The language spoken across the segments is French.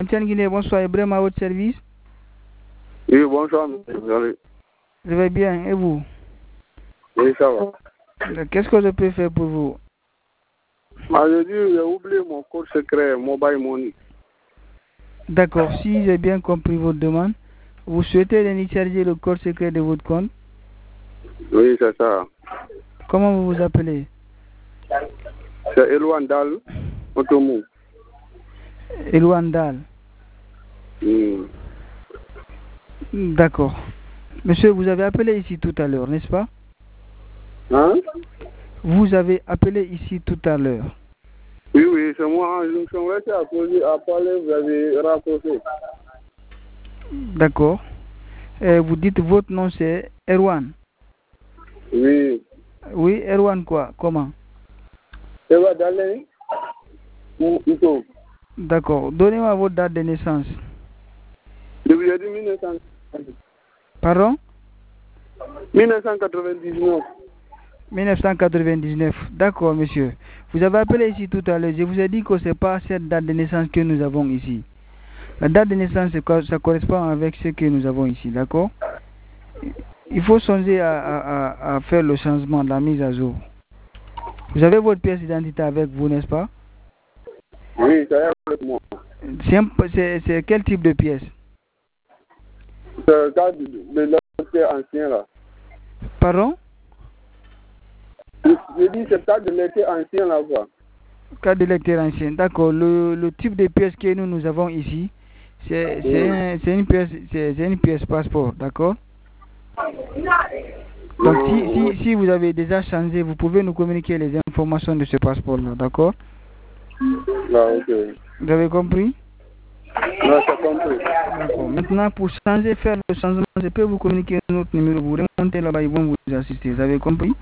MTN Guinée, bonsoir. Ibrahim à votre service. Oui, bonsoir, monsieur. Je vais bien. Et vous? Oui, ça va. Qu'est-ce que je peux faire pour vous? Je dis, j'ai oublié mon code secret Mobile Money. D'accord. Si j'ai bien compris votre demande, vous souhaitez télécharger le code secret de votre compte? Oui, c'est ça. Comment vous vous appelez? C'est Elouandal Otomou. Elouandal. D'accord. Monsieur, vous avez appelé ici tout à l'heure, n'est-ce pas? Hein? Vous avez appelé ici tout à l'heure. Oui, oui, c'est moi. Je me suis resté à parler, vous avez rapproché. D'accord. Vous dites votre nom c'est Erwan. Oui. Oui, Erwan quoi? Comment? Erwan Dalé ou Ito. D'accord. Donnez-moi votre date de naissance. Depuis 1999. Pardon? 1999. 1999. D'accord, monsieur. Vous avez appelé ici tout à l'heure. Je vous ai dit que ce n'est pas cette date de naissance que nous avons ici. La date de naissance, ça correspond avec ce que nous avons ici, d'accord? Il faut songer à faire le changement, la mise à jour. Vous avez votre pièce d'identité avec vous, n'est-ce pas? Oui, ça est avec moi. C'est quel type de pièce? C'est le cas de l'électeur ancien là. Pardon? Je dis c'est le cas de l'électeur ancien là quoi. Cas de lecteur ancien, d'accord. Le type de pièce que nous avons ici, c'est une pièce passeport, d'accord? Donc si vous avez déjà changé, vous pouvez nous communiquer les informations de ce passeport-là, d'accord? Ok. Vous avez compris? Non, j'ai compris. D'accord. Maintenant, pour faire le changement, je peux vous communiquer notre numéro. Vous remontez là-bas, ils vont vous assister. Vous avez compris?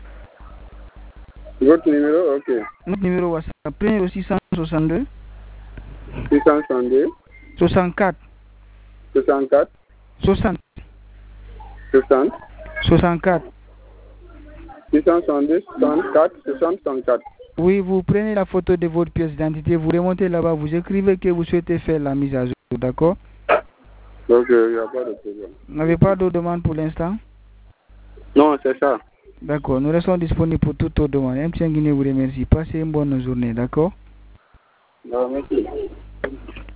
Votre numéro, ok. Notre numéro WhatsApp, prenez le 662 662 64 64 60 60 64. 662 64 60 64. Oui, vous prenez la photo de votre pièce d'identité, vous remontez là-bas, vous écrivez que vous souhaitez faire la mise à jour, d'accord? Donc, il n'y a pas de problème. Vous n'avez pas de demande pour l'instant? Non, c'est ça. D'accord, nous restons disponibles pour toutes vos demandes. MTN Guinée vous remercie. Passez une bonne journée, d'accord? Non, merci.